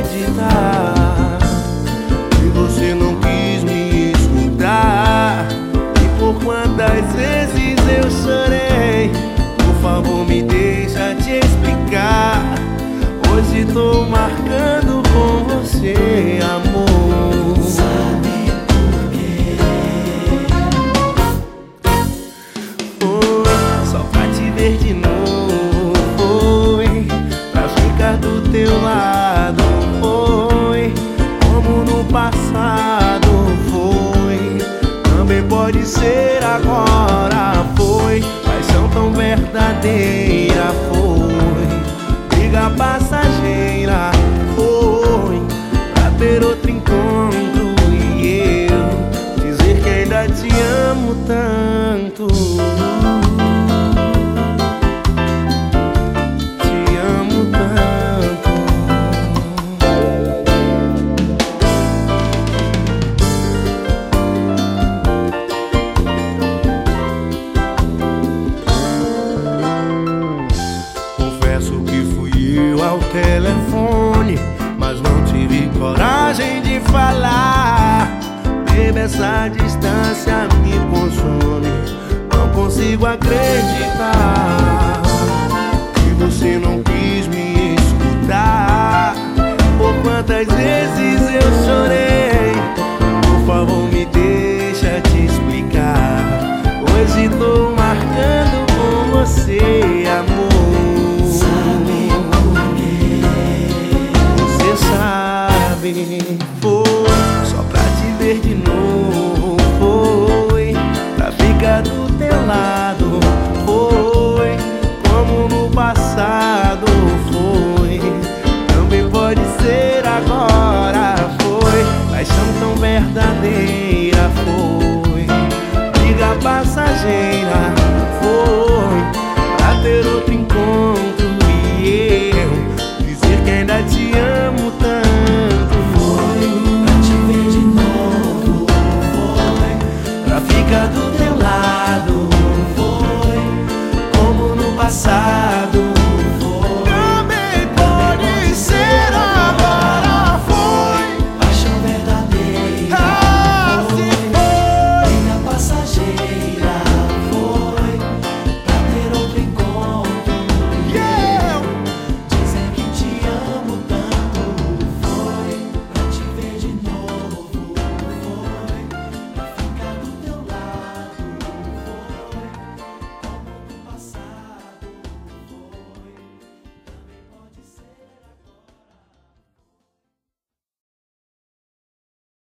acreditar que você não quis me escutar. E por quantas vezes eu chorei, por favor me deixa te explicar. Hoje tô marcando com você, amor. Sabe por quê? Foi só pra te ver de novo, foi pra ficar do teu lado, foi como no passado, foi também pode ser agora, foi paixão tão verdadeira, foi briga passageira, foi pra ter outro encontro e eu dizer que ainda te amo tanto. Te amo tanto. Confesso que fui eu ao telefone, mas não tive coragem de falar. Baby, essa distância me consome, não consigo acreditar